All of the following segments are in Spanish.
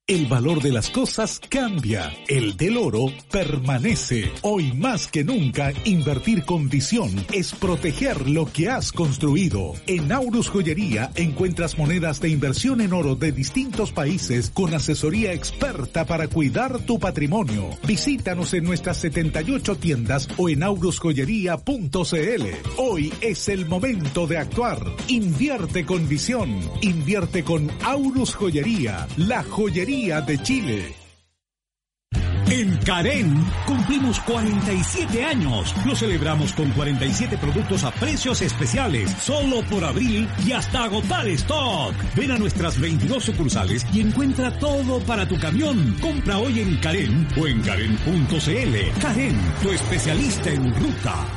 El valor de las cosas cambia, el del oro permanece. Hoy más que nunca, invertir con visión es proteger lo que has construido. En Aurus Joyería encuentras monedas de inversión en oro de distintos países con asesoría experta para cuidar tu patrimonio. Visítanos en nuestras 78 tiendas o en aurusjoyería.cl. Hoy es el momento de actuar. Invierte con visión. Invierte con Aurus Joyería, la joyería de Chile. En Carén cumplimos 47 años. Lo celebramos con 47 productos a precios especiales, solo por abril y hasta agotar stock. Ven a nuestras 22 sucursales y encuentra todo para tu camión. Compra hoy en Carén o en Carén.cl. Carén, tu especialista en ruta.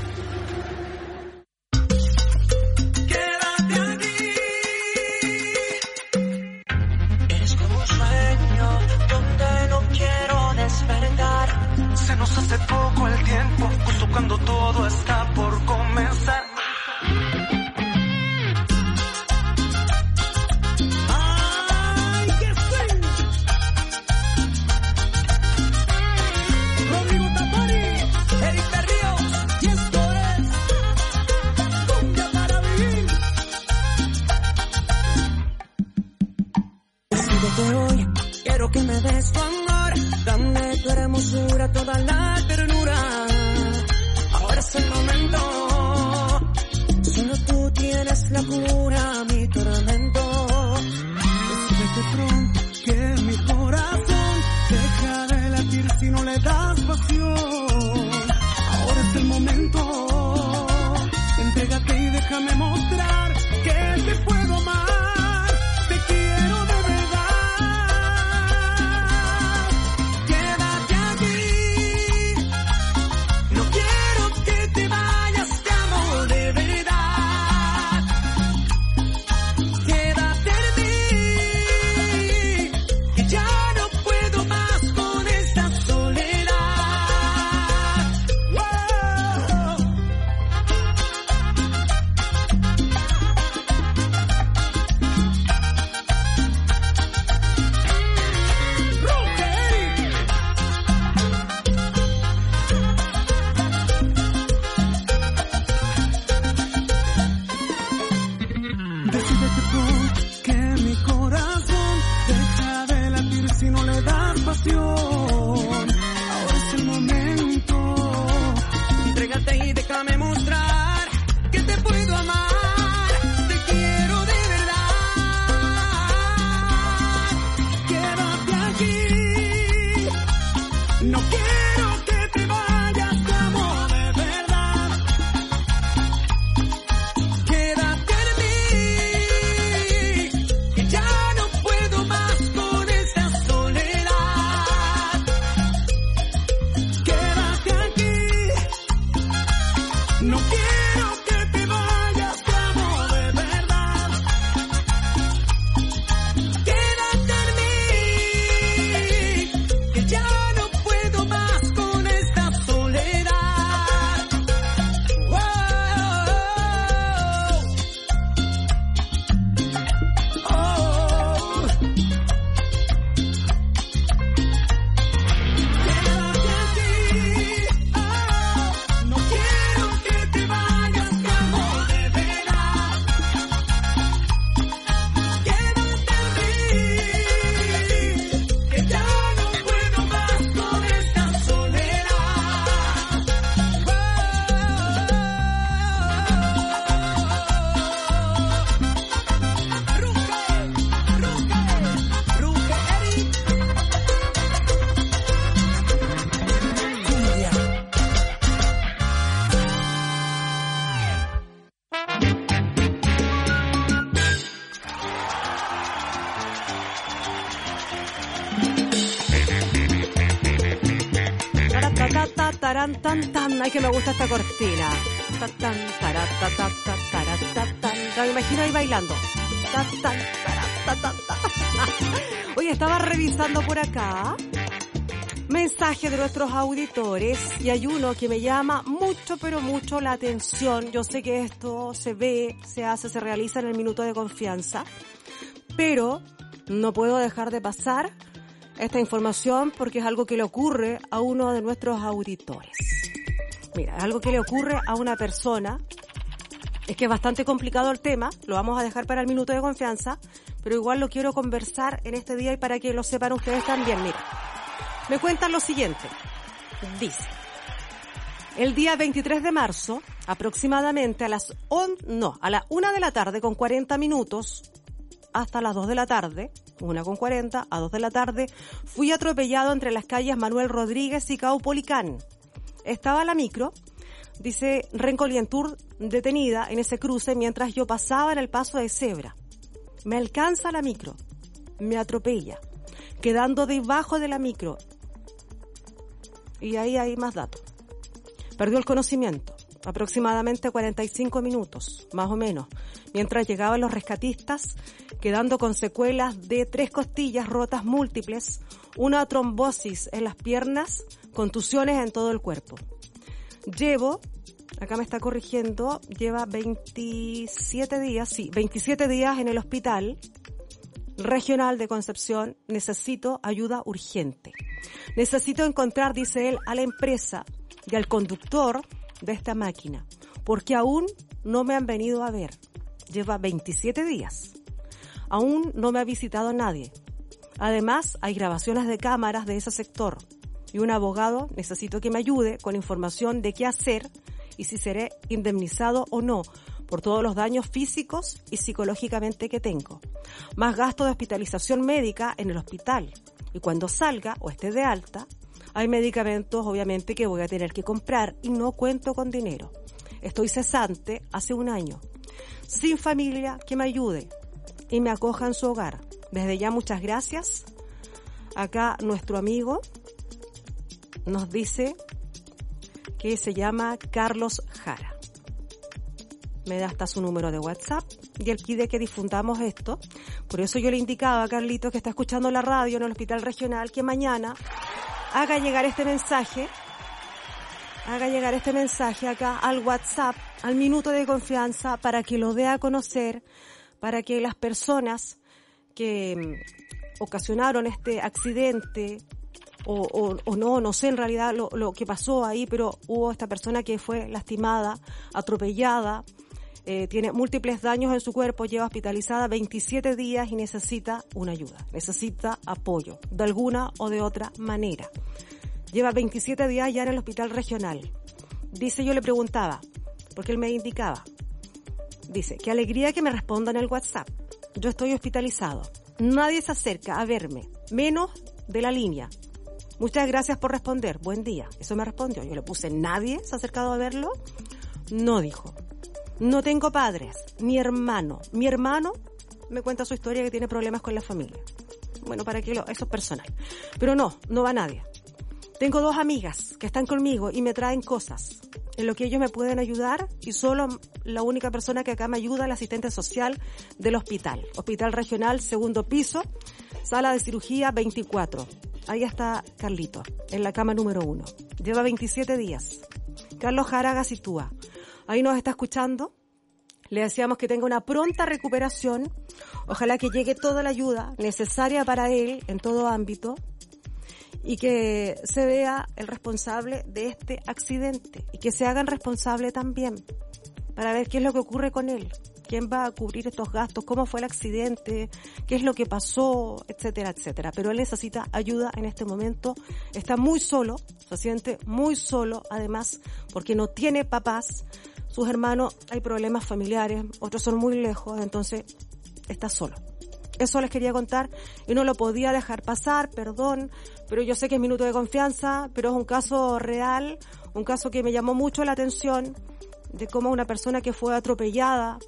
Se nos hace poco el tiempo, justo cuando todo está por comenzar. ¡Ay, que sí! Rodrigo Tapari, Eric Berríos, y esto es Cumbia para Vivir. Decídete hoy, quiero que me des tu amor. Dame tu hermosura, toda la ternura. Ahora es el momento. Solo tú tienes la cura, mi tormento. Decídete pronto que mi corazón deja de latir si no le das pasión. Ahora es el momento. Entrégate y déjame mostrar que te puedo amar. Te quiero de verdad. Ay, que me gusta esta cortina. Me imagino ahí bailando. Oye, estaba revisando por acá mensajes de nuestros auditores y hay uno que me llama mucho, pero mucho la atención. Yo sé que esto se ve, se hace, se realiza en el minuto de confianza, pero no puedo dejar de pasar esta información porque es algo que le ocurre a uno de nuestros auditores. Mira, es algo que le ocurre a una persona. Es que es bastante complicado el tema, lo vamos a dejar para el minuto de confianza, pero igual lo quiero conversar en este día y para que lo sepan ustedes también. Mira, me cuentan lo siguiente. Dice, el día 23 de marzo, aproximadamente a las 1 de la tarde con 40 minutos, hasta las 2 de la tarde, 1:40, a 2 de la tarde, fui atropellado entre las calles Manuel Rodríguez y Caupolicán. Estaba la micro, dice Rencolientur, detenida en ese cruce mientras yo pasaba en el paso de cebra. Me alcanza la micro, me atropella, quedando debajo de la micro. Y ahí hay más datos. Perdió el conocimiento, aproximadamente 45 minutos, más o menos, mientras llegaban los rescatistas, quedando con secuelas de 3 costillas rotas múltiples, una trombosis en las piernas, contusiones en todo el cuerpo. Acá me está corrigiendo, lleva 27 días en el hospital regional de Concepción. Necesito ayuda urgente. Necesito encontrar, dice él, a la empresa y al conductor de esta máquina, porque aún no me han venido a ver. Lleva 27 días. Aún no me ha visitado nadie. Además, hay grabaciones de cámaras de ese sector. Y un abogado, necesito que me ayude con información de qué hacer y si seré indemnizado o no por todos los daños físicos y psicológicamente que tengo. Más gasto de hospitalización médica en el hospital. Y cuando salga o esté de alta, hay medicamentos obviamente que voy a tener que comprar y no cuento con dinero. Estoy cesante hace 1 año. Sin familia que me ayude y me acoja en su hogar. Desde ya muchas gracias. Acá nuestro amigo nos dice que se llama Carlos Jara. Me da hasta su número de WhatsApp y él pide que difundamos esto. Por eso yo le indicaba a Carlito, que está escuchando la radio en el hospital regional, que mañana haga llegar este mensaje acá al WhatsApp, al minuto de confianza, para que lo dé a conocer, para que las personas que ocasionaron este accidente o no sé en realidad lo que pasó ahí, pero hubo esta persona que fue lastimada, atropellada, tiene múltiples daños en su cuerpo, lleva hospitalizada 27 días y necesita una ayuda, necesita apoyo, de alguna o de otra manera. Lleva 27 días ya en el hospital regional. Dice, yo le preguntaba, porque él me indicaba, dice, qué alegría que me respondan en el WhatsApp. Yo estoy hospitalizado. Nadie se acerca a verme, menos de la línea. Muchas gracias por responder. Buen día. Eso me respondió. Yo le puse, ¿nadie se ha acercado a verlo? No, dijo. No tengo padres. Mi hermano me cuenta su historia, que tiene problemas con la familia. Bueno, para que eso es personal. Pero no va nadie. Tengo 2 amigas que están conmigo y me traen cosas en lo que ellos me pueden ayudar, y solo la única persona que acá me ayuda es la asistente social del hospital. Hospital regional, 2º piso, sala de cirugía 24. Ahí está Carlito, en la cama número 1. Lleva 27 días. Carlos Jara Gacitúa. Ahí nos está escuchando. Le deseamos que tenga una pronta recuperación. Ojalá que llegue toda la ayuda necesaria para él en todo ámbito. Y que se vea el responsable de este accidente. Y que se hagan responsable también. Para ver qué es lo que ocurre con él. ¿Quién va a cubrir estos gastos? ¿Cómo fue el accidente? ¿Qué es lo que pasó? Etcétera, etcétera. Pero él necesita ayuda en este momento. Está muy solo, se siente muy solo, además, porque no tiene papás. Sus hermanos, hay problemas familiares, otros son muy lejos, entonces está solo. Eso les quería contar y no lo podía dejar pasar, perdón, pero yo sé que es minuto de confianza, pero es un caso real, un caso que me llamó mucho la atención, de cómo una persona que fue atropellada,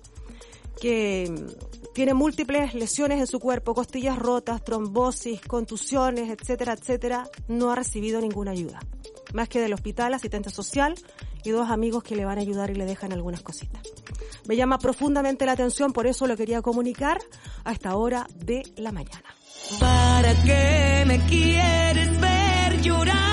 que tiene múltiples lesiones en su cuerpo, costillas rotas, trombosis, contusiones, etcétera, etcétera, no ha recibido ninguna ayuda. Más que del hospital, asistente social y 2 amigos que le van a ayudar y le dejan algunas cositas. Me llama profundamente la atención, por eso lo quería comunicar a esta hora de la mañana. ¿Para qué me quieres ver llorar?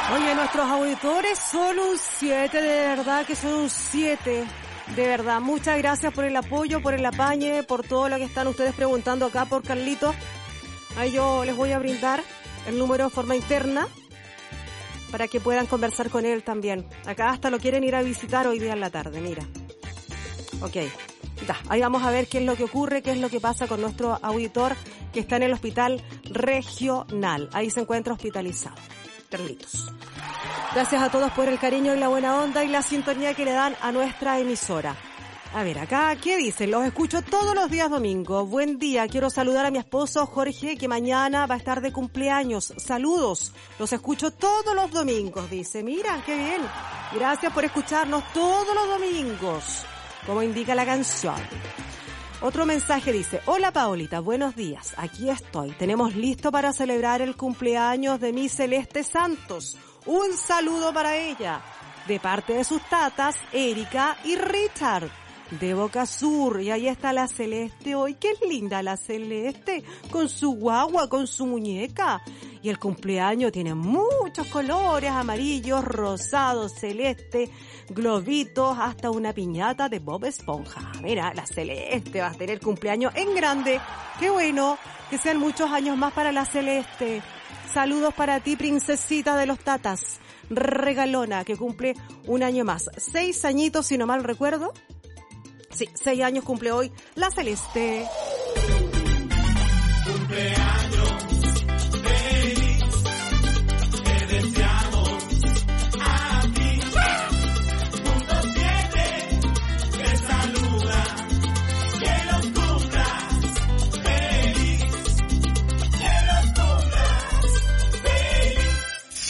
Oye, nuestros auditores son un 7, de verdad que son un 7. De verdad, muchas gracias por el apoyo, por el apañe, por todo lo que están ustedes preguntando acá por Carlito. Ahí yo les voy a brindar el número de forma interna para que puedan conversar con él también. Acá hasta lo quieren ir a visitar hoy día en la tarde, mira. Ok, ya, ahí vamos a ver qué es lo que ocurre, qué es lo que pasa con nuestro auditor que está en el hospital regional. Ahí se encuentra hospitalizado. Carlitos. Gracias a todos por el cariño y la buena onda y la sintonía que le dan a nuestra emisora. A ver, acá, ¿qué dicen? Los escucho todos los días domingo. Buen día, quiero saludar a mi esposo Jorge, que mañana va a estar de cumpleaños. Saludos, los escucho todos los domingos, dice. Mira, qué bien. Gracias por escucharnos todos los domingos, como indica la canción. Otro mensaje dice: hola Paolita, buenos días, aquí estoy. Tenemos listo para celebrar el cumpleaños de mi Celeste Santos. Un saludo para ella, de parte de sus tatas, Erika y Richard, de Boca Sur. Y ahí está la Celeste hoy. Qué linda la Celeste, con su guagua, con su muñeca. Y el cumpleaños tiene muchos colores, amarillos, rosados, celeste, globitos, hasta una piñata de Bob Esponja. Mira, la Celeste va a tener cumpleaños en grande. Qué bueno, que sean muchos años más para la Celeste. Saludos para ti, princesita de los tatas, regalona, que cumple un año más. 6 añitos, si no mal recuerdo. Sí, 6 años cumple hoy la Celeste. Cumpleaños feliz, te deseamos a ti. Punto 7, te saluda, que los cumplas feliz, que los cumplas feliz.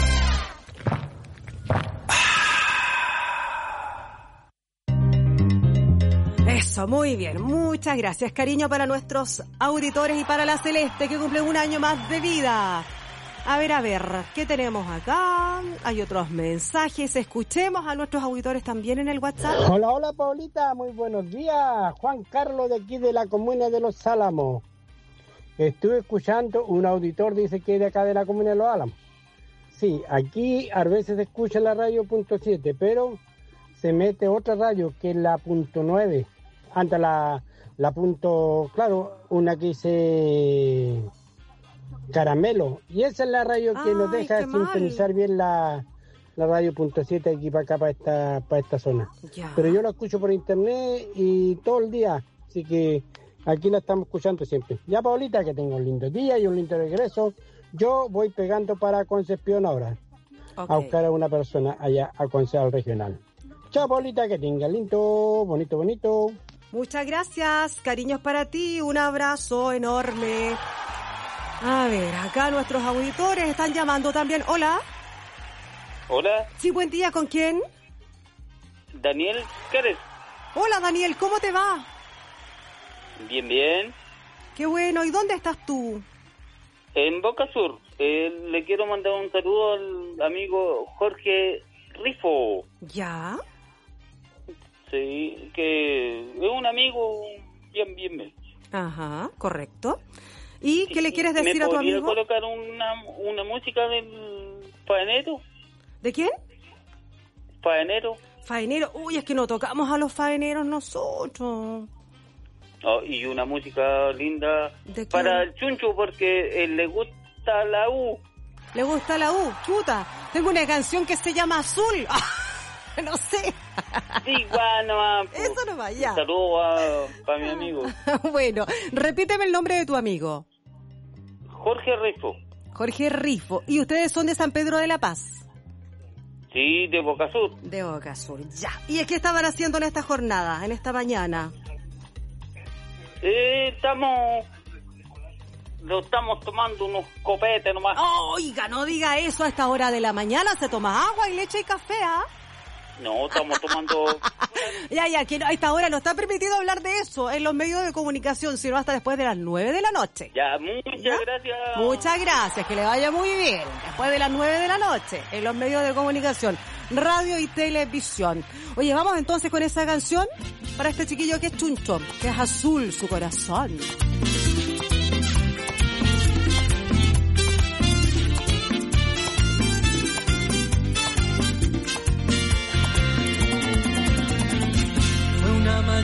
Eso, muy bien. Muchas gracias. Cariño para nuestros auditores y para la Celeste, que cumple un año más de vida. A ver, ¿qué tenemos acá? Hay otros mensajes. Escuchemos a nuestros auditores también en el WhatsApp. Hola, Paulita. Muy buenos días. Juan Carlos, de aquí de la comuna de Los Álamos. Estuve escuchando, un auditor dice que es de acá de la comuna de Los Álamos. Sí, aquí a veces se escucha la radio .7, pero se mete otra radio que es la .9. Antes la claro, una que dice Caramelo. Y esa es la radio que nos deja sintonizar bien la radio .7 aquí para acá, para esta zona. Ya. Pero yo la escucho por internet y todo el día, así que aquí la estamos escuchando siempre. Ya, Paulita, que tenga un lindo día y un lindo regreso. Yo voy pegando para Concepción ahora, a buscar a una persona allá a Concepción Regional. Chao, Paulita, que tenga lindo, bonito. Muchas gracias, cariños para ti, un abrazo enorme. A ver, acá nuestros auditores están llamando también. Hola. Hola. Sí, buen día, ¿con quién? Daniel Cárez. Hola, Daniel, ¿cómo te va? Bien. Qué bueno, ¿y dónde estás tú? En Boca Sur. Le quiero mandar un saludo al amigo Jorge Rifo. ¿Ya? Sí, que es un amigo bien. Ajá, correcto. ¿Y qué le quieres decir a tu amigo? ¿Me podría colocar una música del faenero? ¿De quién? Faenero. Faenero. Uy, es que no tocamos a los faeneros nosotros. Oh, y una música linda para el Chuncho, porque le gusta la U. ¿Le gusta la U? Chuta, tengo una canción que se llama Azul. No sé. Sí, bueno, eso no va ya. Saludos para mi amigo. Bueno, repíteme el nombre de tu amigo. Jorge Rifo. Jorge Rifo. ¿Y ustedes son de San Pedro de la Paz? Sí, de Boca Sur. De Boca Sur, ya. ¿Y qué estaban haciendo en esta jornada, en esta mañana? Estamos tomando unos copetes nomás. Oiga, no diga eso, a esta hora de la mañana se toma agua y leche y café, ¿ah? No, estamos tomando... Ya, que a esta hora no está permitido hablar de eso en los medios de comunicación, sino hasta después de las 9 de la noche. Ya, muchas gracias. Muchas gracias, que le vaya muy bien. Después de las 9 de la noche, en los medios de comunicación, radio y televisión. Oye, vamos entonces con esa canción para este chiquillo que es Chuncho, que es azul su corazón.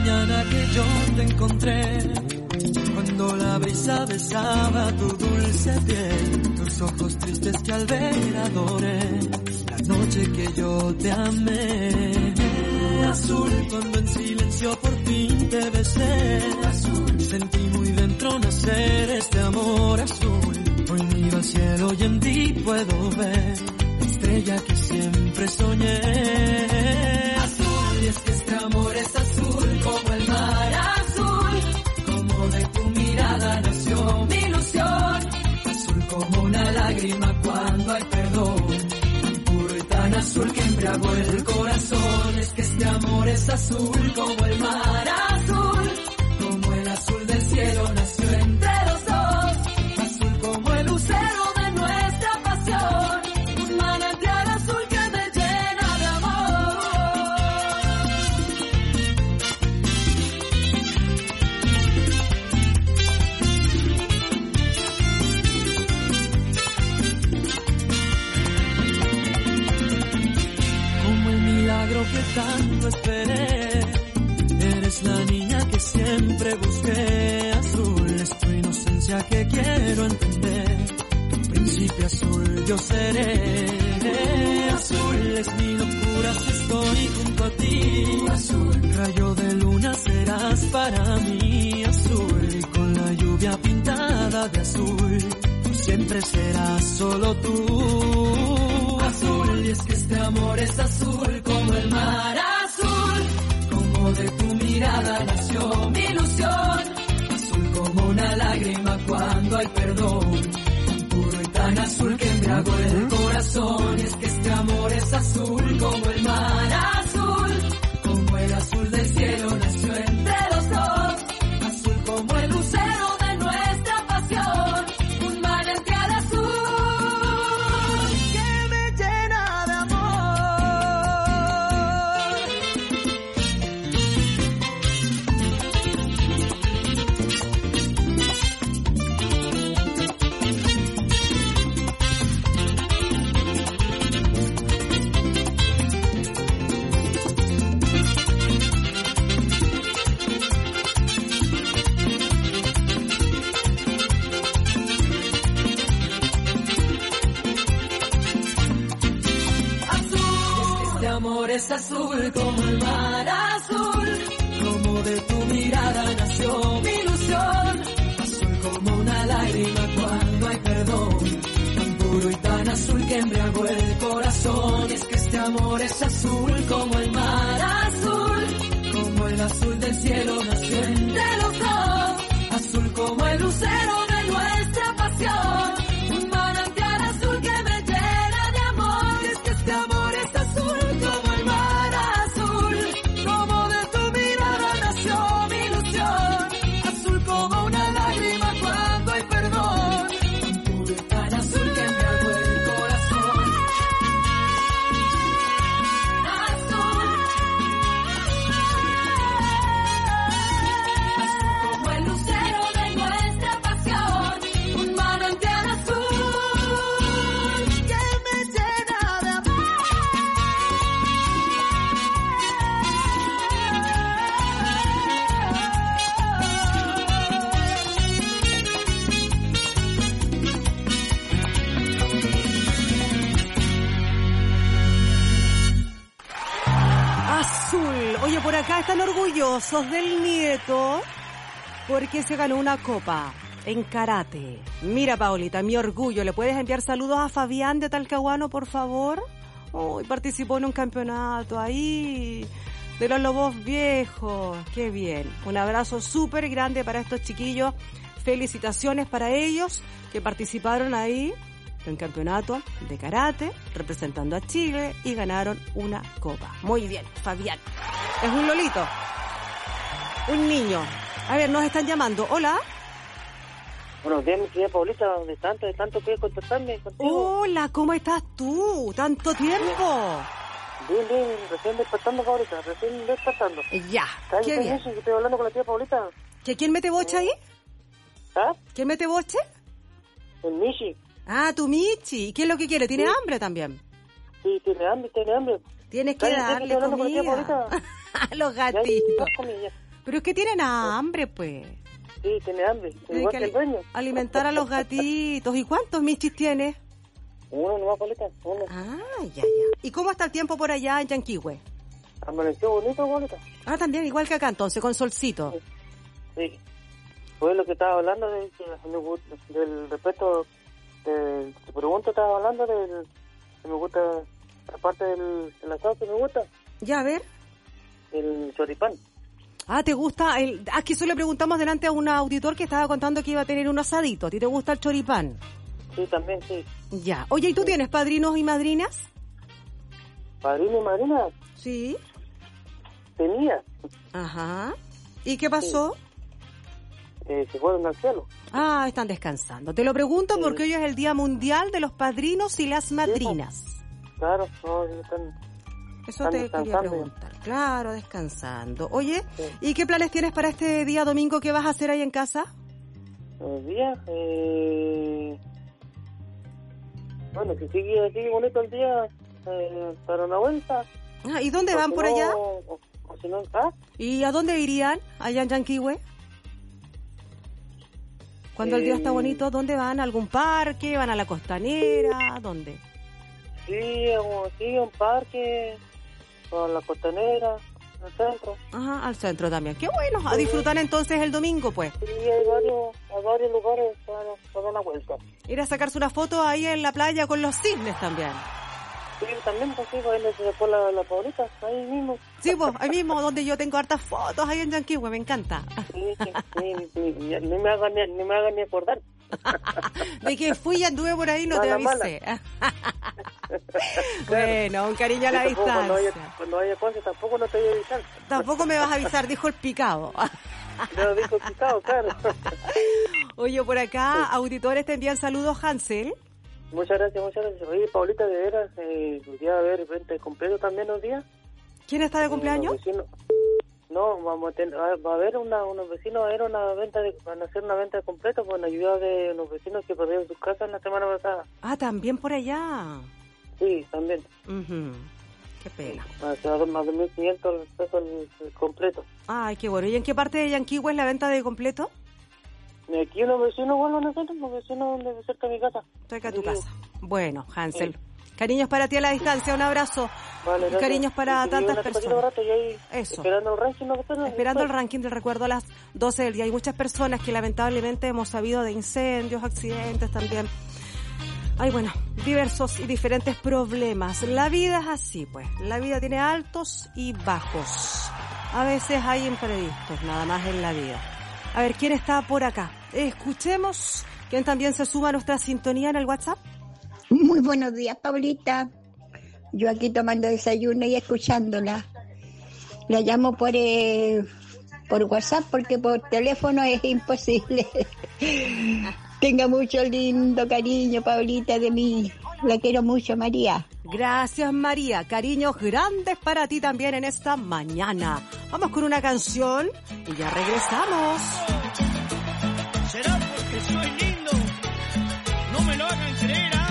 mañana que yo te encontré, cuando la brisa besaba tu dulce piel, tus ojos tristes que al ver adoré, la noche que yo te amé. Azul, cuando en silencio por fin te besé, azul, sentí muy dentro nacer este amor azul. Hoy miro al cielo y en ti puedo ver la estrella que siempre soñé. Azul, y es que este amor es azul como el mar azul, como de tu mirada nació mi ilusión. Azul como una lágrima cuando hay perdón, tan puro y tan azul que embriagó el corazón. Es que este amor es azul como el mar azul, como el azul del cielo nació entre los dos. Azul como el lucero de nuestra pasión, un manantial azul que me llena de amor. Como el milagro que tanto esperé, eres la niña que siempre busqué. Azul es tu inocencia que quiero entender, tu príncipe azul yo seré. Azul es mi locura si estoy junto a ti. Azul, rayo de luna serás para mí. Azul, y con la lluvia pintada de azul, siempre serás solo tú. Azul, y es que este amor es azul como el mar azul, como de tu mirada nació mi ilusión. Azul como una lágrima cuando hay perdón, tan puro y tan azul que embriagó el corazón. Y es que este amor es azul como el mar azul, como el azul del cielo nació entre los dos. Azul como el lucero de nuestra pasión, un manantial azul que me llena de amor. Amor es azul como el mar azul, como de tu mirada nació mi ilusión. Azul como una lágrima cuando hay perdón, tan puro y tan azul que embriagó el corazón. Y es que este amor es azul como el mar azul, como el azul del cielo nació entre los dos. Azul como el lucero de nuestra pasión, un manantial azul que me llena de amor. Y es que este amor es azul como el mar azul, como de tu mirada nació mi ilusión. Azul como una lágrima cuando hay perdón, tan puro y tan azul que embriagó el corazón. Azul, azul como el lucero de nuestra pasión, un manantial azul que me llena de amor. Azul. Oye, por acá están orgullosos del nieto porque se ganó una copa en karate. Mira, Paulita, mi orgullo. ¿Le puedes enviar saludos a Fabián de Talcahuano, por favor? Uy, participó en un campeonato ahí de los Lobos Viejos. Qué bien. Un abrazo súper grande para estos chiquillos. Felicitaciones para ellos que participaron ahí en campeonato de karate, representando a Chile y ganaron una copa. Muy bien, Fabián. Es un lolito. Un niño. A ver, nos están llamando. Hola. Buenos días, mi querida Paulita. De tanto que contactarme contigo. Hola, ¿cómo estás tú? ¿Tanto tiempo? Bien, recién despertando, Paulita, recién despertando. Ya, Cállate, qué bien. Michi, que estoy hablando con la tía Paulita. ¿Que quién mete boche ahí? ¿Ah? ¿Quién mete boche? El Michi. Ah, tu Michi. ¿Qué es lo que quiere? ¿Tiene hambre también? Sí, tiene hambre. Tienes que Cállate, que darle estoy hablando con la tía comida Paulita. a los Ya, gatitos. comida, ya. Pero es que tienen hambre, pues. Sí, tiene hambre, Tienen igual que que el dueño. alimentar a los gatitos. ¿Y cuántos michis tienes? Uno nomás, Paulita, uno. Ah, ya. ¿Y cómo está el tiempo por allá en Yanquihue? Amaneció bonito, Paulita. Ah, también igual que acá, entonces, con solcito. Sí. Fue lo que estaba hablando del respeto, tu pregunta estaba hablando del que me gusta, aparte del asado que me gusta, Ya, a ver. el choripán. Ah, ¿te gusta el...? Aquí eso le preguntamos delante a un auditor que estaba contando que iba a tener un asadito. ¿A ti te gusta el choripán? Sí, también, sí. Ya. Oye, ¿y tú tienes padrinos y madrinas? Padrino y madrina Sí. tenía, Ajá. ¿Y qué pasó? se fueron al cielo. Ah, están descansando. Te lo pregunto Sí. porque hoy es el Día Mundial de los Padrinos y las Madrinas. Claro, no, están Eso están te quería descansando. preguntar. Claro, descansando. Oye, Sí. ¿y qué planes tienes para este día domingo? ¿Qué vas a hacer ahí en casa? los días. Bueno, si sigue así bonito el día, para una vuelta. Ah, ¿y dónde O van si por no, allá? O si no, ¿Y a dónde irían? Allá en Yanquihue. Cuando el día está bonito, ¿dónde van? ¿A algún parque? ¿Van a la costanera? ¿Dónde? sí, un parque, con la costanera, el centro. Ajá, al centro también. Qué bueno, a disfrutar entonces el domingo, pues. Sí, hay varios lugares para dar una vuelta. Ir a sacarse una foto ahí en la playa con los cisnes también. Sí, también, pues sí, ahí le sacó la Paulita, ahí mismo. Sí, pues, ahí mismo donde yo tengo hartas fotos, ahí en Yanquihue, me encanta. Sí, ni me hagan ni acordar. De que fui y anduve por ahí, no te Mala, avisé. Bueno, un cariño a la Tampoco, distancia. cuando haya cosas, tampoco no te voy a avisar. Tampoco me vas a avisar, dijo el picado. No, dijo quitado, claro. Oye, por acá, auditores te envían saludos, Hansel. Muchas gracias. Oye, Paulita, de veras, podría haber venta de completo también los días. ¿Quién está de cumpleaños? Los vecinos- No, va a haber unos vecinos, van a hacer una venta de completo con ayuda de los vecinos que perdieron sus casas la semana pasada. Ah, también por allá. Sí, también. Ujú. Qué pena. Se va a dar más de 1.500 pesos el completo. Ay, qué bueno. ¿Y en qué parte de Yanquihue es la venta de completo? Y aquí unos vecinos, bueno, nosotros, los vecinos de cerca de mi casa. Cerca de tu Aquí casa. Bueno, Hansel. Sí. Cariños para ti a la distancia, un abrazo. Vale, Y gracias. cariños para Y tantas una tapadita personas. barato y ahí Eso. esperando el ranking, ¿no? Esperando el ranking del recuerdo a las 12 del día. Hay muchas personas que lamentablemente hemos sabido de incendios, accidentes también. Hay, bueno, diversos y diferentes problemas. La vida es así, pues. La vida tiene altos y bajos. A veces hay imprevistos, nada más en la vida. A ver, ¿quién está por acá? Escuchemos. ¿Quién también se suma a nuestra sintonía en el WhatsApp? Muy buenos días, Paulita. Yo aquí tomando desayuno y escuchándola. La llamo por WhatsApp porque por teléfono es imposible. Tenga mucho lindo cariño, Paulita, de mí. La quiero mucho, María. Gracias, María. Cariños grandes para ti también en esta mañana. Vamos con una canción y ya regresamos. Será porque soy lindo, no me lo hagan creer, ¿ah?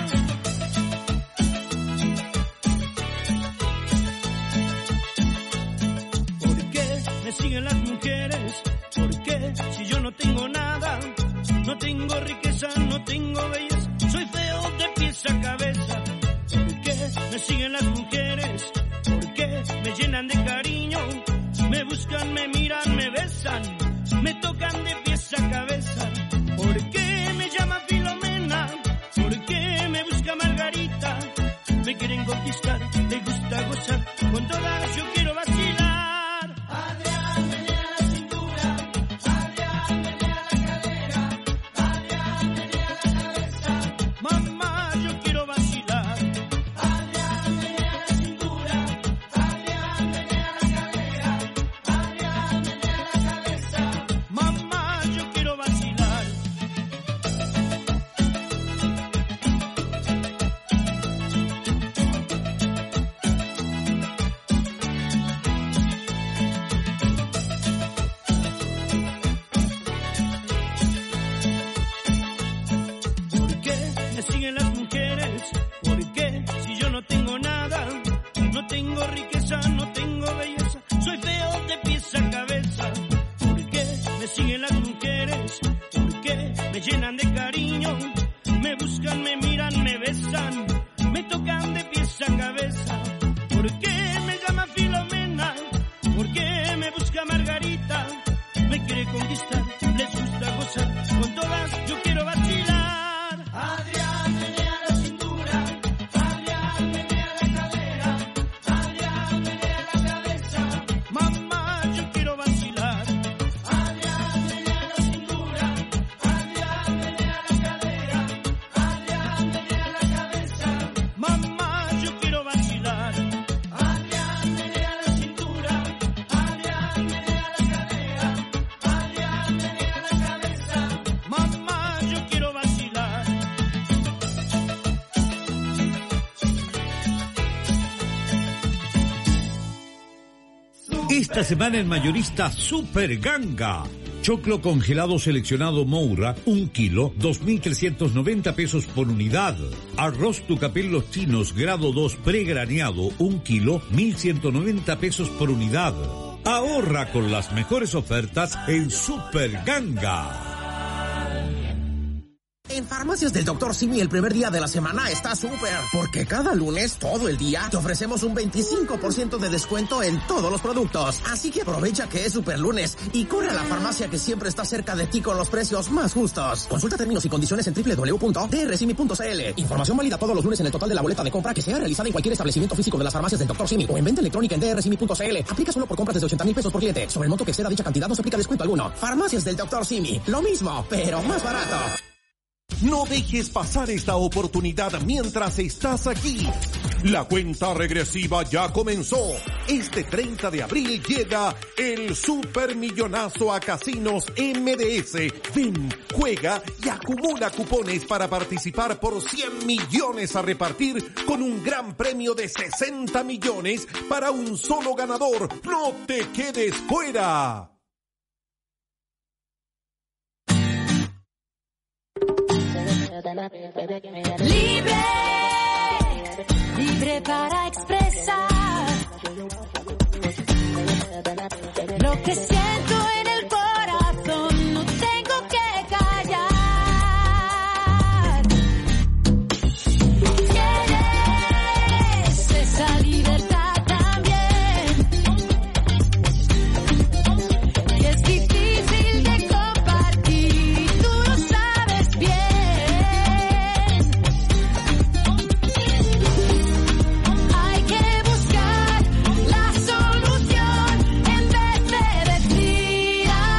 ¿Por qué me siguen las mujeres? ¿Por qué si yo no tengo nada? No tengo riqueza, no tengo belleza, soy feo de pies a cabeza. ¿Por qué me siguen las mujeres? ¿Por qué me llenan de cariño? Me buscan, me miran, me besan, me tocan de pies a cabeza. ¿Por qué me llama Filomena? ¿Por qué me busca Margarita? Me quieren conquistar, les gusta gozar, con todas yo quiero vacilar. Adrián, menea la cintura, Adrián, menea la cadera, Adrián, menea la cabeza. Mamá, yo quiero vacilar. Adrián, menea la cintura, Adrián, menea la cadera, Adrián, menea la cabeza. Mamá, yo quiero vacilar. ¿Por qué me llama Filomena? ¿Por qué me busca Margarita? Me quiere conquistar, les gusta gozar, con todas yo quiero vacilar. Adrián, menea la cintura, Adrián, menea la cadera, Adrián, menea la cabeza, mamá, yo quiero vacilar. Adrián, menea la cintura, Adrián, menea la cadera, Adrián, menea la cabeza, mamá, yo quiero vacilar. Adrián, menea la cintura, Adrián, menea la cadera, Adrián, menea la cabeza, mamá, yo quiero vacilar. Esta semana en mayorista Super Ganga. Choclo congelado seleccionado Moura, 1 kilo, 2.390 pesos por unidad. Arroz Tucapel Los Chinos, grado 2 pregraneado, 1 kilo, 1.190 pesos por unidad. Ahorra con las mejores ofertas en Super Ganga. En Farmacias del Dr. Simi el primer día de la semana está súper, porque cada lunes, todo el día, te ofrecemos un 25% de descuento en todos los productos. Así que aprovecha que es super lunes y corre a la farmacia que siempre está cerca de ti con los precios más justos. Consulta términos y condiciones en www.drsimi.cl. Información válida todos los lunes en el total de la boleta de compra que sea realizada en cualquier establecimiento físico de las Farmacias del Dr. Simi o en venta electrónica en drsimi.cl. Aplica solo por compras desde 80,000 pesos por cliente. Sobre el monto que exceda dicha cantidad no se aplica descuento alguno. Farmacias del Dr. Simi. Lo mismo, pero más barato. No dejes pasar esta oportunidad mientras estás aquí. La cuenta regresiva ya comenzó. Este 30 de abril llega el Supermillonazo a Casinos MDS. Ven, juega y acumula cupones para participar por 100 millones a repartir con un gran premio de 60 millones para un solo ganador. ¡No te quedes fuera! Libre, libre para expresar lo que siento en el corazón, no tengo que callar. ¿Quieres esa libertad también? Y es difícil de compartir, tú lo sabes bien. Hay que buscar la solución en vez de decir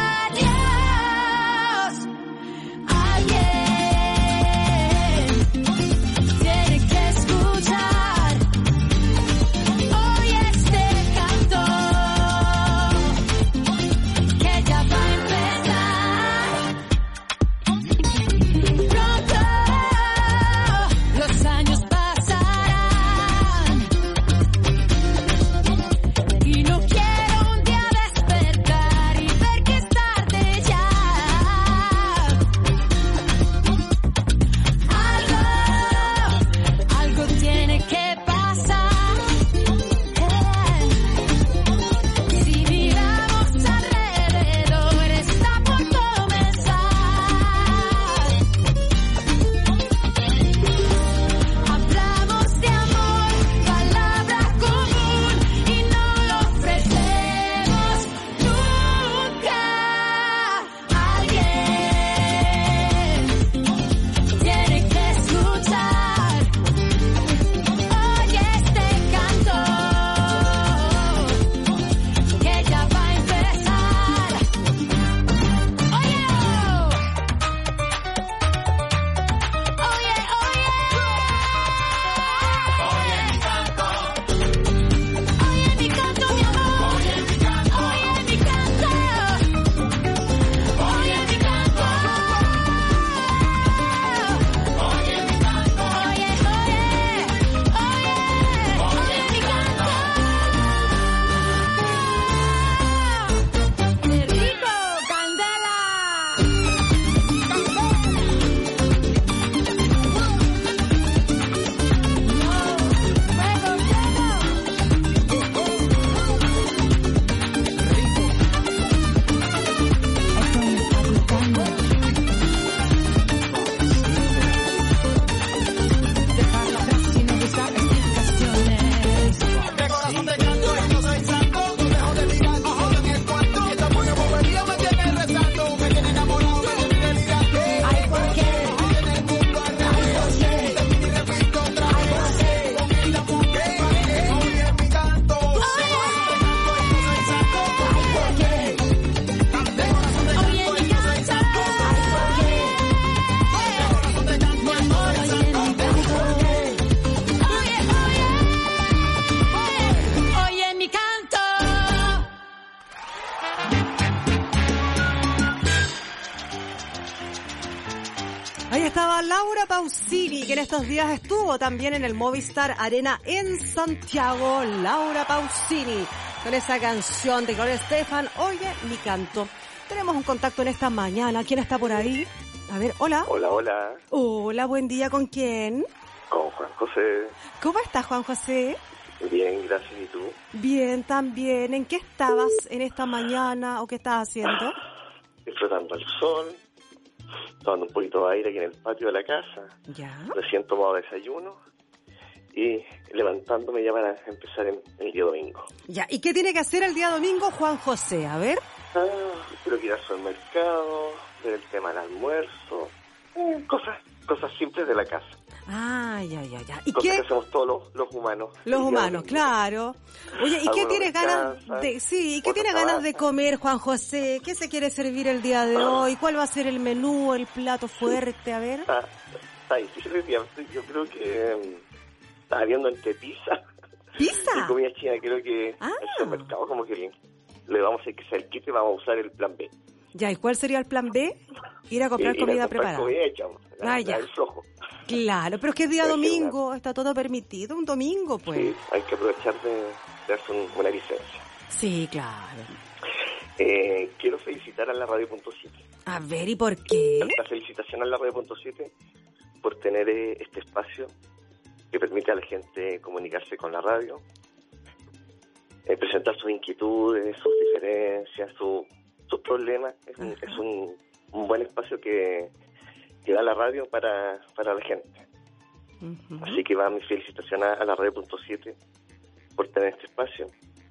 Pausini, que en estos días estuvo también en el Movistar Arena en Santiago. Laura Pausini, con esa canción de Gloria Estefan, Oye mi canto. Tenemos un contacto en esta mañana. ¿Quién está por ahí? A ver, hola. Hola. Hola, buen día. ¿Con quién? Con Juan José. ¿Cómo estás, Juan José? Bien, gracias. ¿Y tú? Bien, también. ¿En qué estabas en esta mañana o qué estabas haciendo? Disfrutando el sol, tomando un poquito de aire aquí en el patio de la casa. Ya. Recién tomado desayuno y levantándome ya para empezar el día domingo. Ya, ¿y qué tiene que hacer el día domingo Juan José? A ver. Quiero ir al supermercado, ver el tema del almuerzo, cosas simples de la casa. Ya. ¿Y cosas qué? que hacemos todos los humanos. Los humanos, claro. Oye, ¿y qué tienes ganas de... Sí, ¿qué tienes ganas de comer, Juan José? ¿Qué se quiere servir el día de hoy? ¿Cuál va a ser el menú, el plato fuerte? A ver. Está difícil el día. Yo creo que estaba viendo entre pizza. ¿Pizza? Y comida china. Creo que el supermercado como que le vamos a hacer que sea el kit y vamos a usar el plan B. Ya, ¿y cuál sería el plan B? Ir a comprar comida preparada. Comida hecha, ya. El flojo. Claro, pero es que es día domingo, está todo permitido, un domingo, pues. Sí, hay que aprovechar de darse una licencia. Sí, claro. Quiero felicitar a la Radio.7. A ver, ¿y por qué? La felicitación a la Radio.7 por tener este espacio que permite a la gente comunicarse con la radio, presentar sus inquietudes, sus diferencias, sus problemas. Es un buen espacio que da la radio para la gente. Uh-huh. Así que va mi felicitación a la Radio.7 por tener este espacio.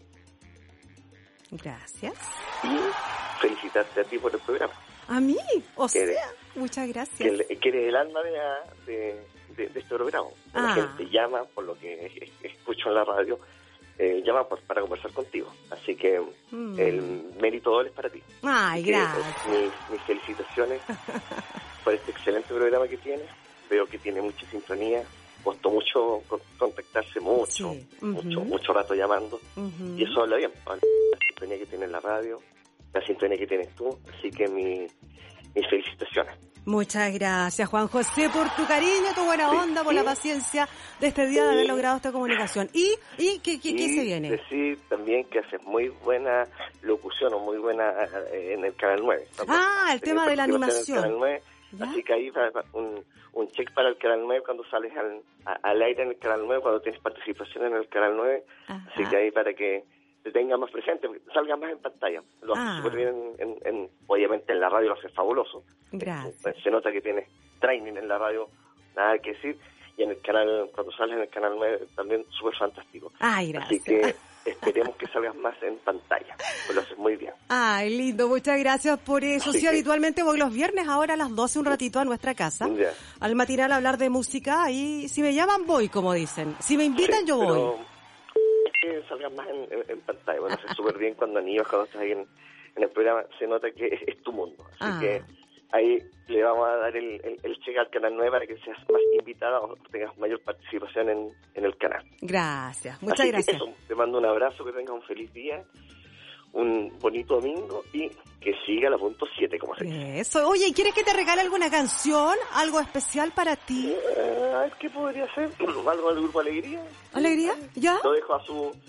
Gracias. Y felicitarte a ti por el programa. ¿A mí? Muchas gracias. Que eres el alma de este programa. La gente llama, por lo que escucho en la radio, llama para conversar contigo. Así que el mérito doble es para ti. Ay, gracias. Mis felicitaciones por este excelente programa que tienes. Veo que tiene mucha sintonía. Costó mucho contactarse, mucho rato llamando. Uh-huh. Y eso habla bien. La sintonía que tiene la radio, la sintonía que tienes tú. Así que mis felicitaciones. Muchas gracias, Juan José, por tu cariño, tu buena onda, por la paciencia de este día de haber logrado esta comunicación. ¿Y qué se viene? Decir también que haces muy buena locución o muy buena en el Canal 9. El tema de la animación. En el Canal 9, así que ahí va un check para el Canal 9 cuando sales al aire en el Canal 9, cuando tienes participación en el Canal 9. Ajá. Así que ahí para que te tenga más presente, salga más en pantalla. Lo haces súper bien, obviamente en la radio lo haces fabuloso. Gracias. Se nota que tienes training en la radio, nada que decir. Y en el canal, cuando sales en el Canal 9, también súper fantástico. Ay, gracias. Así que esperemos que salgas más en pantalla, pues lo haces muy bien. Ay, lindo, muchas gracias por eso. Sí, habitualmente voy los viernes ahora a las 12 un ratito a nuestra casa, al matinal a hablar de música, y si me llaman voy, como dicen. Si me invitan yo voy. Que salgas más en pantalla. Bueno, haces súper bien cuando cuando estás ahí en el programa, se nota que es tu mundo. Así que ahí le vamos a dar el cheque al Canal 9 para que seas más invitada o tengas mayor participación en el canal. Gracias, muchas gracias. Eso, te mando un abrazo, que tengas un feliz día, un bonito domingo y que siga la .7 como se dice. Eso. Oye, ¿quieres que te regale alguna canción? ¿Algo especial para ti? ¿Qué podría ser? ¿Algo del Grupo Alegría? ¿Alegría? ¿Ya? Lo dejo a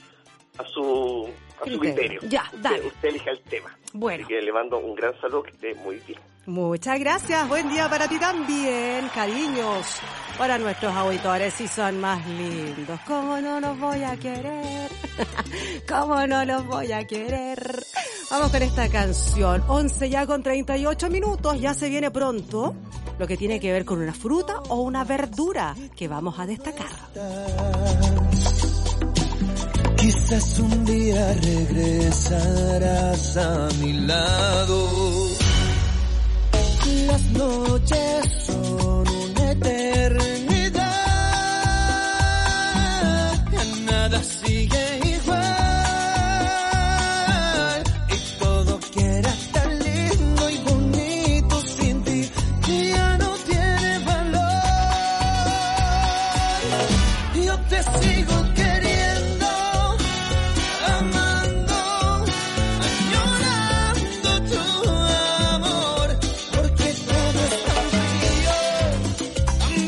su criterio. Ya, dale. Usted elija el tema. Bueno. Así que le mando un gran saludo, que esté muy bien. Muchas gracias, buen día para ti también, cariños, para nuestros auditores, si son más lindos. ¿Cómo no los voy a querer? ¿Cómo no los voy a querer? Vamos con esta canción, 11 ya con 38 minutos, ya se viene pronto lo que tiene que ver con una fruta o una verdura que vamos a destacar. Quizás un día regresarás a mi lado. Las noches son una eternidad, ya nada sigue igual y todo que era tan lindo y bonito sin ti ya no tiene valor. Yo te sigo queriendo, amando, añorando tu amor, porque todo es tan frío.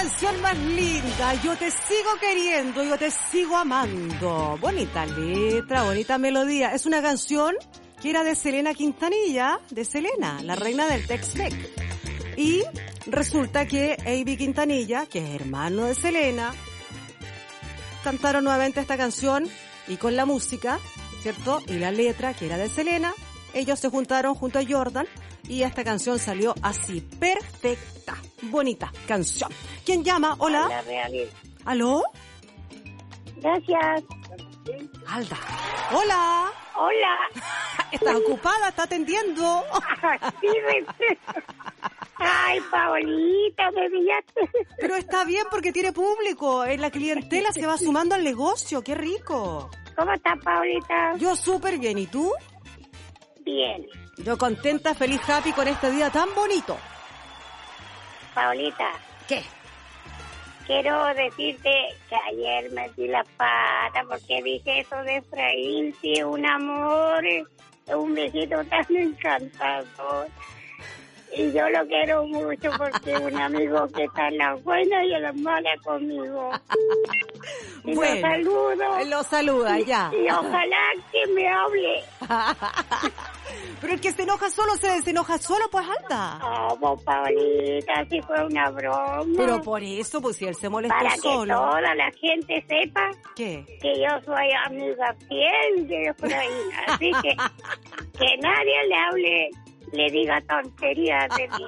canción más linda. Yo te sigo queriendo, yo te sigo amando. Bonita letra, bonita melodía. Es una canción que era de Selena Quintanilla, de Selena, la reina del Tex-Mex. Y resulta que A.B. Quintanilla, que es hermano de Selena, cantaron nuevamente esta canción y con la música, ¿cierto? Y la letra, que era de Selena, ellos se juntaron junto a Jordan y esta canción salió así, perfecta, bonita canción. ¿Quién llama? Hola. Hola, Real. ¿Aló? Gracias. Alda. Hola. Hola. ¿Estás ocupada? ¿Está atendiendo? Sí, ay, Paolita, me pillaste. Pero está bien porque tiene público. La clientela se va sumando al negocio. ¡Qué rico! ¿Cómo estás, Paolita? Yo súper bien. ¿Y tú? Bien. Yo contenta, feliz, happy con este día tan bonito. Paolita. ¿Qué? Quiero decirte que ayer metí la pata porque dije eso de Efraín, sí, un amor, un besito tan encantador. Y yo lo quiero mucho porque es un amigo que está en la buena y en la mala conmigo. Y bueno, lo saludo. Lo saluda, ya. Y ojalá que me hable. Pero el que se enoja solo se desenoja solo, pues anda. Oh, pues, Paolita, si fue una broma. Pero por eso, pues si él se molestó para solo. Para que toda la gente sepa. ¿Qué? Que yo soy amiga fiel de Efraín. Así que nadie le hable, le diga tonterías de mí.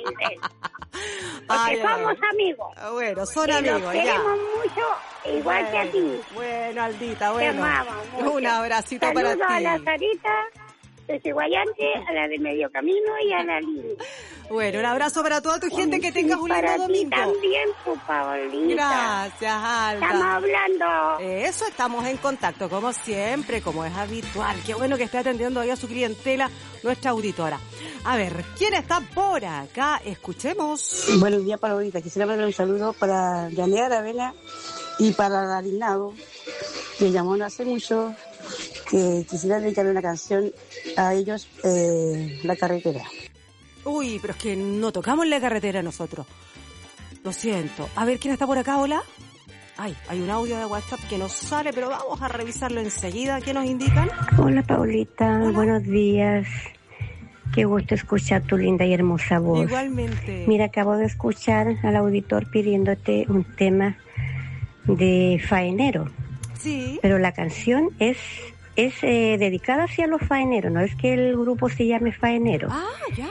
Porque somos amigos. Bueno, son y amigos, nos ya. queremos mucho, igual que a ti. Bueno, Aldita, bueno. Te amamos mucho. Un abracito Saludos para ti. a la Sarita de Ciguayante, a la de Medio Camino y a la Lili. Bueno, un abrazo para toda tu gente, que tengas un lindo para domingo. Para ti también, tu Paolita. Gracias, Alda. Estamos hablando. Eso, estamos en contacto, como siempre, como es habitual. Qué bueno que esté atendiendo ahí a su clientela, nuestra auditora. A ver, ¿quién está por acá? Escuchemos. Buenos días, Paolita. Quisiera mandar un saludo para Yanea Aravena y para Darinado, que llamó no hace mucho, que quisiera dedicarle una canción a ellos, La Carretera. Uy, pero es que no tocamos La Carretera nosotros. Lo siento. A ver, ¿quién está por acá? Hola. Ay, hay un audio de WhatsApp que nos sale, pero vamos a revisarlo enseguida. ¿Qué nos indican? Hola, Paolita. Hola. Buenos días. Qué gusto escuchar tu linda y hermosa voz. Igualmente. Mira, acabo de escuchar al auditor pidiéndote un tema de faenero. Sí. Pero la canción es dedicada hacia los faeneros, no es que el grupo se llame Faenero. Ah, ya.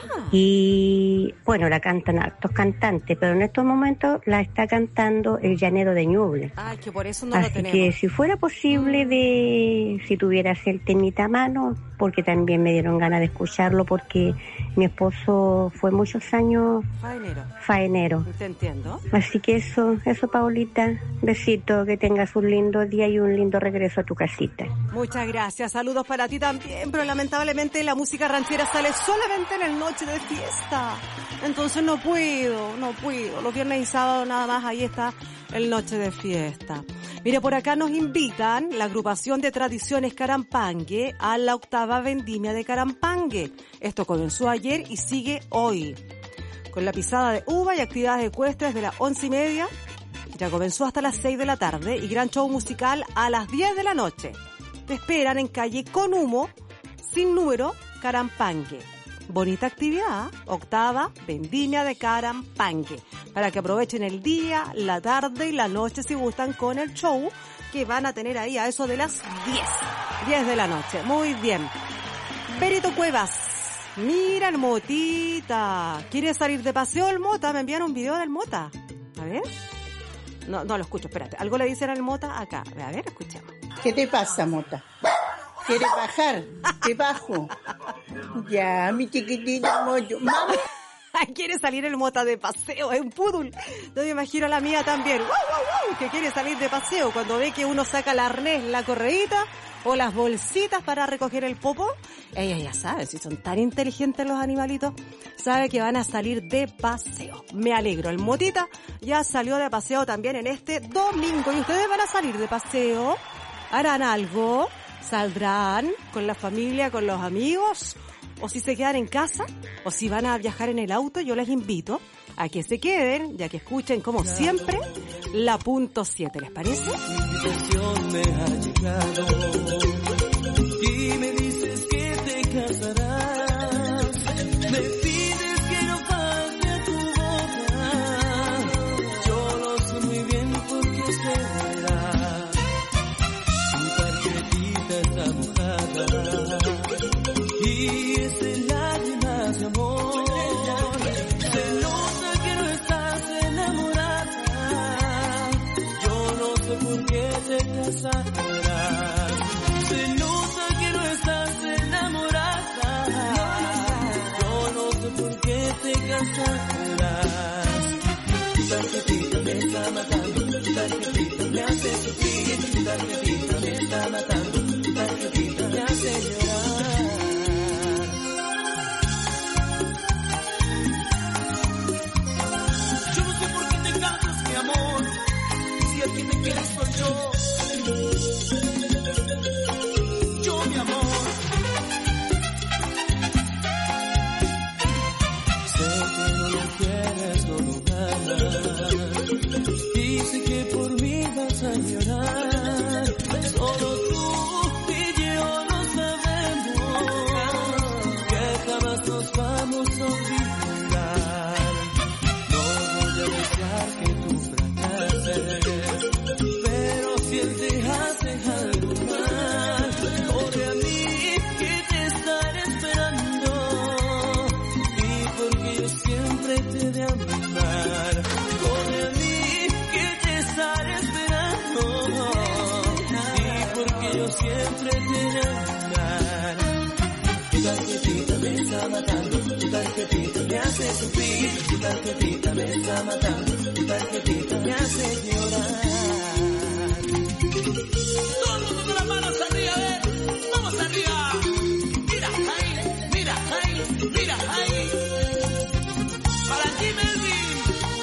Y bueno, la cantan altos cantantes, pero en estos momentos la está cantando el Llanero de Ñuble. Ay, que por eso no así lo tenemos. Que si fuera posible si tuvieras el temita a mano, porque también me dieron ganas de escucharlo, porque mi esposo fue muchos años faenero. Te entiendo. Así que eso, Paolita, besito, que tengas un lindo día y un lindo regreso a tu casita. Muchas gracias, saludos para ti también, pero lamentablemente la música ranchera sale solamente en el noche de fiesta, entonces no puedo, los viernes y sábados nada más, ahí está el noche de fiesta. Mire, por acá nos invitan la agrupación de tradiciones Carampangue a la 8ª vendimia de Carampangue. Esto comenzó ayer y sigue hoy, con la pisada de uva y actividades ecuestres de las 11:30, ya comenzó hasta las 6 de la tarde y gran show musical a las 10 de la noche. Te esperan en calle Con Humo, sin número, Carampangue. Bonita actividad, 8ª vendimia de Carampangue, para que aprovechen el día, la tarde y la noche si gustan con el show que van a tener ahí a eso de las 10 de la noche. Muy bien. Berito Cuevas, mira el Motita, ¿quiere salir de paseo el Mota? Me enviaron un video del Mota. A ver. No lo escucho, espérate. Algo le dicen al Mota acá. A ver, escuchemos. ¿Qué te pasa, Mota? ¿Quieres bajar? Te bajo. Ya, mi chiquitito mocho. ¡Mamá! Quiere salir el Mota de paseo, es un poodle. Yo me imagino a la mía también. ¡Wow, wow, wow! Que quiere salir de paseo cuando ve que uno saca el arnés, la correíta o las bolsitas para recoger el popo. Ella ya sabe, si son tan inteligentes los animalitos, sabe que van a salir de paseo. Me alegro, el Motita ya salió de paseo también en este domingo. ¿Y ustedes van a salir de paseo? ¿Harán algo? ¿Saldrán con la familia, con los amigos? ¿O si se quedan en casa? ¿O si van a viajar en el auto? Yo les invito a que se queden, ya que escuchen, como siempre, la punto 7, ¿les parece? Mi invitación me ha llegado y me dices que te casarás. Me pides que no falte a tu boca. Yo lo sé muy bien porque será. Tu tarjetita está mojada y es de lágrimas de amor. Se nota que no estás enamorada. Yo no sé por qué te casarás. Se nota que no estás enamorada. Yo no sé por qué te casarás. Tu tarjetita me está matando. Tu tarjetita me hace sufrir. Tu tarjetita me está matando. Tu tarjetita me hace llorar. Yo no sé por qué te casas, mi amor. Si el que te quiere soy yo. Yo, mi amor. Sé que no lo quieres, no lo ganas. Y sé que por mí vas a llorar. Solo tú y yo lo sabemos. Que jamás nos vamos a olvidar. No voy a dejar que tú fracases. Pero si él te hace algo mal, corre a mí que te estaré esperando. Y porque yo siempre te de amar. Corre a mí que te estaré esperando. Y porque yo siempre te de amar. Tu tarjetita me está matando. Tu tarjetita me hace sufrir. Tu tarjetita me está matando. Tu tarjetita me hace llorar. Todo el mundo con las manos arriba, a ver. Vamos arriba. Mira ahí, mira ahí, mira ahí. Para ti, Melvin.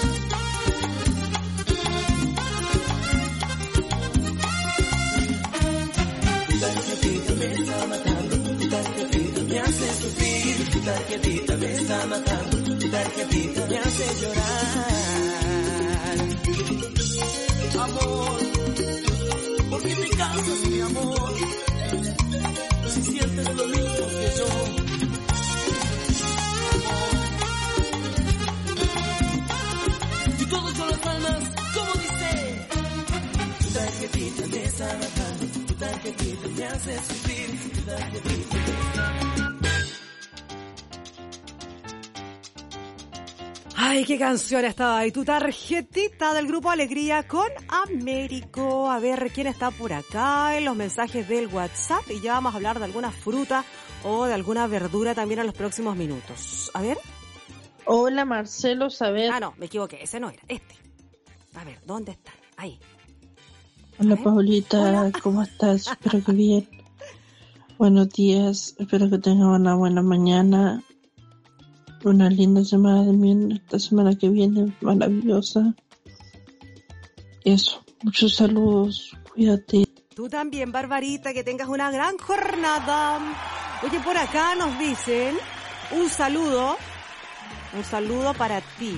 Tu tarjetita me está matando. Tu tarjetita me hace sufrir. Tu tarjetita me está matando. Tu tarjetita me hace llorar. Amor, ¿por qué te cansas, mi amor? Si sientes lo mismo que yo. Y todos con las palmas, como dice. Tu tarjetita me está matando. Tu tarjetita me hace sufrir. Tu tarjetita me está matando. Ay, qué canción estaba ahí. Tu tarjetita del Grupo Alegría con Américo. A ver, ¿quién está por acá en los mensajes del WhatsApp? Y ya vamos a hablar de alguna fruta o de alguna verdura también en los próximos minutos. A ver. Hola, Marcelo, ¿sabes? Ah, no, me equivoqué. Ese no era. Este. A ver, ¿dónde están? Ahí. Hola, Paulita. Hola. ¿Cómo estás? Espero que bien. Buenos días. Espero que tengas una buena mañana. Una linda semana también, esta semana que viene, maravillosa. Eso, muchos saludos, cuídate. Tú también, Barbarita, que tengas una gran jornada. Oye, por acá nos dicen un saludo para ti.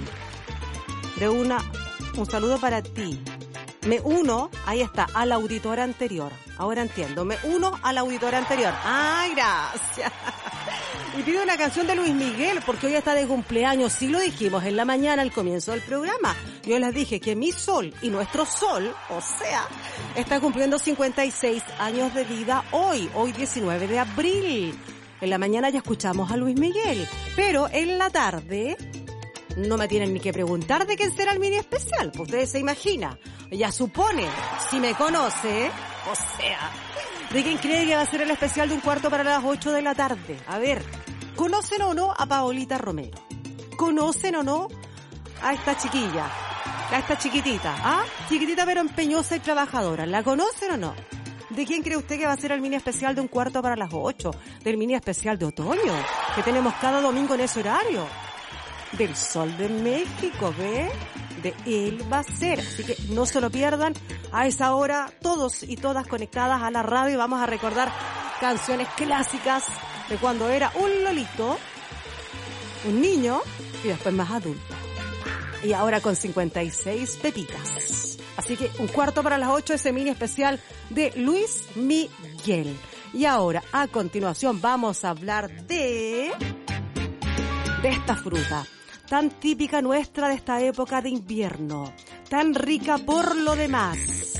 Un saludo para ti. Me uno, ahí está, al auditor anterior. Ahora entiendo, me uno al auditor anterior. ¡Ay, gracias! Y pido una canción de Luis Miguel, porque hoy está de cumpleaños. Sí lo dijimos en la mañana al comienzo del programa. Yo les dije que mi sol y nuestro sol, o sea, está cumpliendo 56 años de vida hoy 19 de abril. En la mañana ya escuchamos a Luis Miguel, pero en la tarde no me tienen ni que preguntar de quién será el mini especial. Pues ustedes se imaginan, ya supone, si me conoce, o sea, ¿de quién cree que va a ser el especial de 7:15 para las 8 de la tarde? A ver, ¿conocen o no a Paolita Romero? ¿Conocen o no a esta chiquilla? A esta chiquitita, ¿ah? Chiquitita pero empeñosa y trabajadora. ¿La conocen o no? ¿De quién cree usted que va a ser el mini especial de 7:15 para las 8? Del mini especial de otoño, que tenemos cada domingo en ese horario. Del Sol de México, ¿ve? De él va a ser. Así que no se lo pierdan a esa hora, todos y todas conectadas a la radio. Vamos a recordar canciones clásicas de cuando era un lolito, un niño y después más adulto. Y ahora con 56 pepitas. Así que 7:15 ese mini especial de Luis Miguel. Y ahora, a continuación, vamos a hablar de esta fruta tan típica nuestra de esta época de invierno, tan rica por lo demás,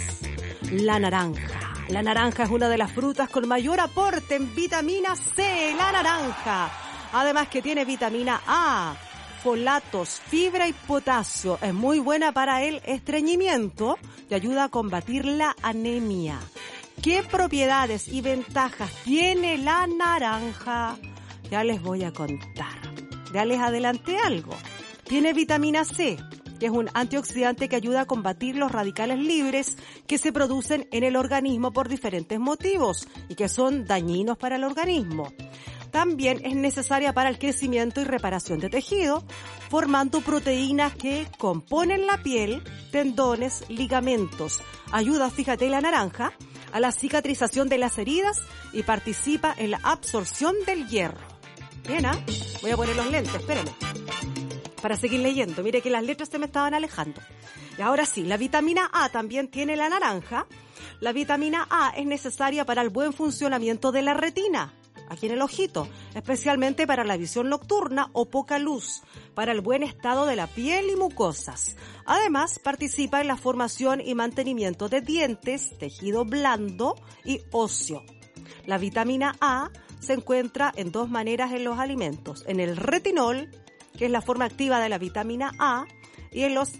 la naranja. La naranja es una de las frutas con mayor aporte en vitamina C, la naranja. Además que tiene vitamina A, folatos, fibra y potasio. Es muy buena para el estreñimiento y ayuda a combatir la anemia. ¿Qué propiedades y ventajas tiene la naranja? Ya les voy a contar. Ya les adelanté algo. Tiene vitamina C, que es un antioxidante que ayuda a combatir los radicales libres que se producen en el organismo por diferentes motivos y que son dañinos para el organismo. También es necesaria para el crecimiento y reparación de tejido, formando proteínas que componen la piel, tendones, ligamentos. Ayuda, fíjate, la naranja a la cicatrización de las heridas y participa en la absorción del hierro. Bien, voy a poner los lentes, espérenme, para seguir leyendo. Mire que las letras se me estaban alejando. Y ahora sí, la vitamina A también tiene la naranja. La vitamina A es necesaria para el buen funcionamiento de la retina, aquí en el ojito, especialmente para la visión nocturna o poca luz, para el buen estado de la piel y mucosas. Además, participa en la formación y mantenimiento de dientes, tejido blando y óseo. La vitamina A se encuentra en dos maneras en los alimentos: en el retinol, que es la forma activa de la vitamina A, y en los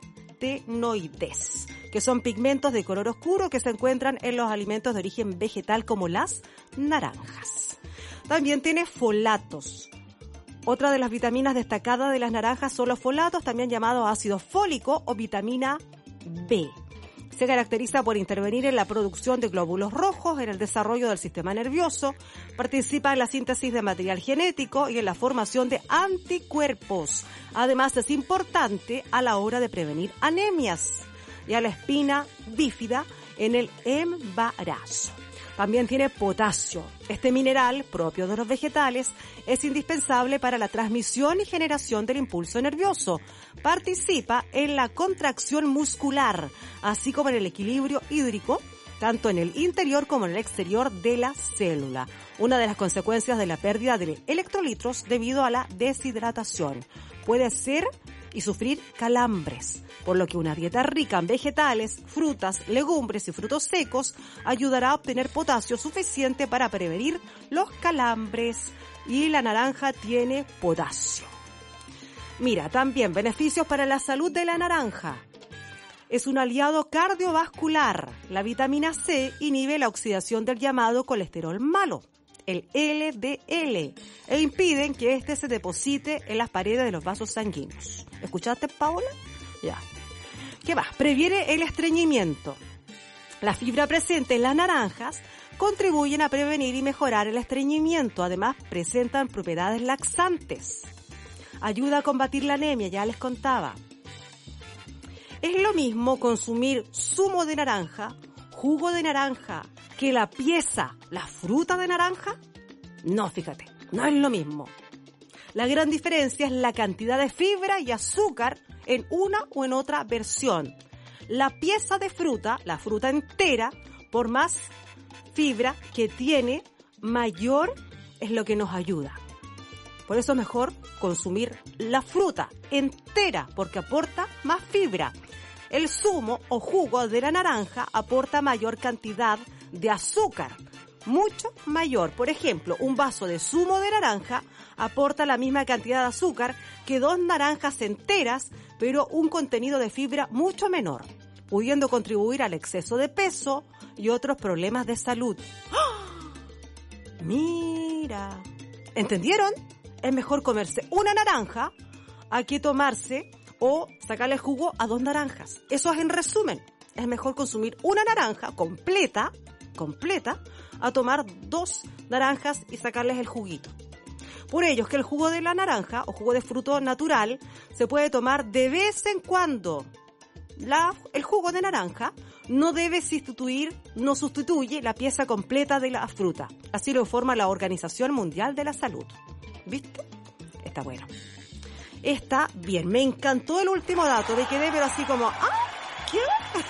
carotenoides, que son pigmentos de color oscuro que se encuentran en los alimentos de origen vegetal como las naranjas. También tiene folatos. Otra de las vitaminas destacadas de las naranjas son los folatos, también llamados ácido fólico o vitamina B. Se caracteriza por intervenir en la producción de glóbulos rojos, en el desarrollo del sistema nervioso, participa en la síntesis de material genético y en la formación de anticuerpos. Además, es importante a la hora de prevenir anemias y a la espina bífida en el embarazo. También tiene potasio. Este mineral, propio de los vegetales, es indispensable para la transmisión y generación del impulso nervioso. Participa en la contracción muscular, así como en el equilibrio hídrico, tanto en el interior como en el exterior de la célula. Una de las consecuencias de la pérdida de electrolitos debido a la deshidratación puede ser y sufrir calambres, por lo que una dieta rica en vegetales, frutas, legumbres y frutos secos ayudará a obtener potasio suficiente para prevenir los calambres. Y la naranja tiene potasio. Mira, también beneficios para la salud de la naranja. Es un aliado cardiovascular. La vitamina C inhibe la oxidación del llamado colesterol malo, el LDL, e impiden que este se deposite en las paredes de los vasos sanguíneos. ¿Escuchaste, Paola? Ya. ¿Qué más? Previene el estreñimiento. La fibra presente en las naranjas contribuyen a prevenir y mejorar el estreñimiento. Además, presentan propiedades laxantes. Ayuda a combatir la anemia, ya les contaba. Es lo mismo consumir zumo de naranja, jugo de naranja, que la pieza, la fruta de naranja. No, fíjate, no es lo mismo. La gran diferencia es la cantidad de fibra y azúcar en una o en otra versión. La pieza de fruta, la fruta entera, por más fibra que tiene, mayor es lo que nos ayuda. Por eso es mejor consumir la fruta entera, porque aporta más fibra. El zumo o jugo de la naranja aporta mayor cantidad de azúcar, mucho mayor. Por ejemplo, un vaso de zumo de naranja aporta la misma cantidad de azúcar que 2 naranjas enteras, pero un contenido de fibra mucho menor, pudiendo contribuir al exceso de peso y otros problemas de salud. ¡Oh! Mira, ¿entendieron? Es mejor comerse una naranja a que tomarse o sacarle el jugo a 2 naranjas. Eso es en resumen. Es mejor consumir una naranja completa, a tomar 2 naranjas y sacarles el juguito. Por ello es que el jugo de la naranja o jugo de fruto natural se puede tomar de vez en cuando. El jugo de naranja no sustituye la pieza completa de la fruta. Así lo informa la Organización Mundial de la Salud. ¿Viste? Está bueno. Está bien. Me encantó el último dato. Me quedé pero así como, ¿qué?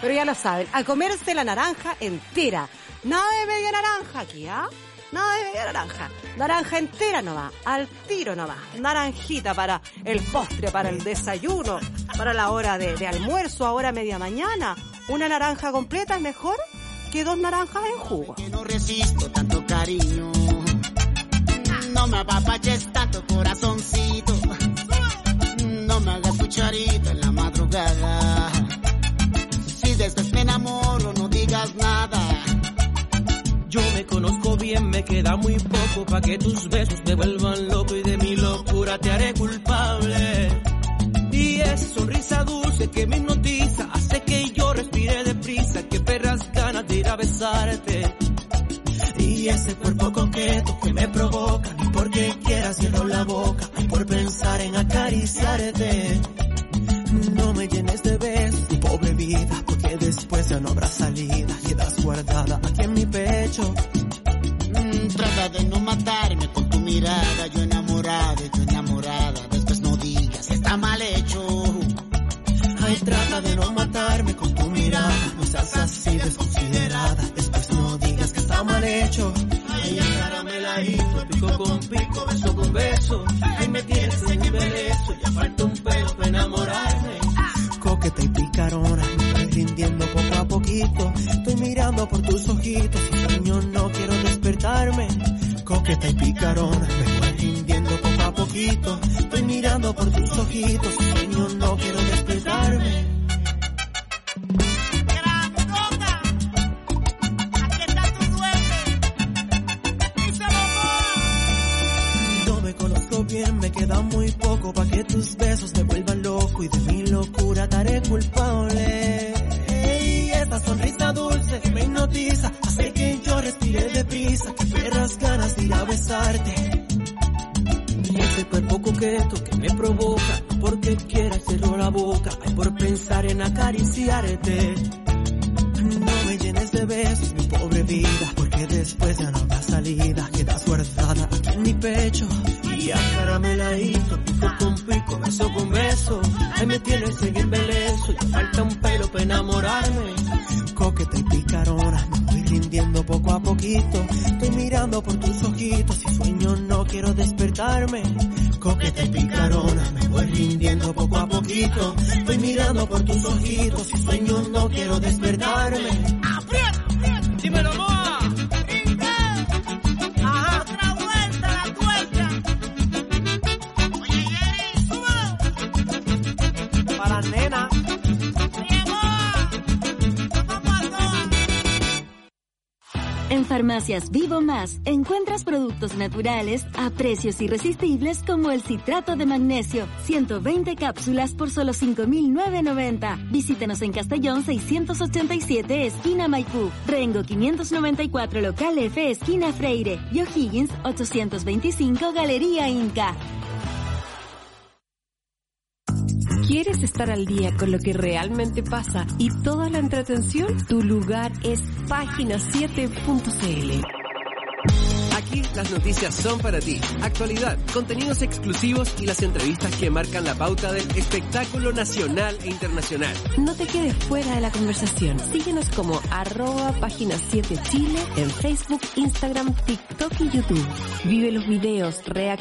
Pero ya lo saben, a comerse la naranja entera. Nada de media naranja aquí, ¿ah? Nada de media naranja. Naranja entera nomás, al tiro nomás. Naranjita para el postre, para el desayuno, para la hora de almuerzo, ahora media mañana. Una naranja completa es mejor que 2 naranjas en jugo. No resisto tanto cariño. No me apapaches tanto, corazoncito. No me hagas cucharita en la madrugada. Si después me enamoro, no digas nada. Yo me conozco bien, me queda muy poco pa' que tus besos me vuelvan loco y de mi locura te haré culpable. Y esa sonrisa dulce que me hipnotiza hace que yo respire deprisa, que perras ganas de ir a besarte. Y ese cuerpo coqueto que me provoca, ni porque quieras cierro la boca, ay, por pensar en acariciarte. No me llenes de besos, mi pobre vida, porque después ya no habrá salida. Quedas guardada aquí en mi pecho. Trata de no matarme con tu mirada, yo enamorada, después no digas que está mal hecho. Ay, trata de no matarme con tu mirada, no seas así desconsiderada, después no digas que está mal hecho. Ay, agárrame la hito, pico con pico, beso con beso. Ay, me tienes en embelezo, ya falta un pelo para enamorarme. Coqueta y picarona, me voy rindiendo poco a poquito. Estoy mirando por tus ojitos, si sueño no quiero despertarme. Coqueta y picarona, me voy rindiendo poco a poquito. Estoy mirando por tus ojitos, si sueño no quiero despertarme. Bien, me queda muy poco pa' que tus besos me vuelvan loco y de mi locura te haré culpable. Y esa sonrisa dulce que me hipnotiza hace que yo respire deprisa, que perras ganas de ir a besarte. Y ese cuerpo coqueto que me provoca, no porque quiera cerrar la boca, ay, por pensar en acariciarte. No me llenes de besos, mi pobre vida, porque después ya no habrá salida. Quedas guardada aquí en mi pecho. Y agárrame la hito, pico con pico, beso con beso. Ay, me tienes en embelezo, ya falta un pelo para enamorarme. Coqueta y picarona, me voy rindiendo poco a poquito. Estoy mirando por tus ojitos, si sueño no quiero despertarme. Coqueta y picarona, me voy rindiendo poco a poquito. Estoy mirando por tus ojitos, si sueño no quiero despertarme. ¡Aprieta! ¡Dímelo, Moa! Nena. En Farmacias Vivo Más encuentras productos naturales a precios irresistibles como el citrato de magnesio, 120 cápsulas por solo 5.990. Visítanos en Castellón 687, esquina Maipú, Rengo 594, local F, esquina Freire, y O'Higgins 825, Galería Inca. ¿Quieres estar al día con lo que realmente pasa y toda la entretención? Tu lugar es página7.cl. Aquí las noticias son para ti. Actualidad, contenidos exclusivos y las entrevistas que marcan la pauta del espectáculo nacional e internacional. No te quedes fuera de la conversación. Síguenos como @página7chile en Facebook, Instagram, TikTok y YouTube. Vive los videos,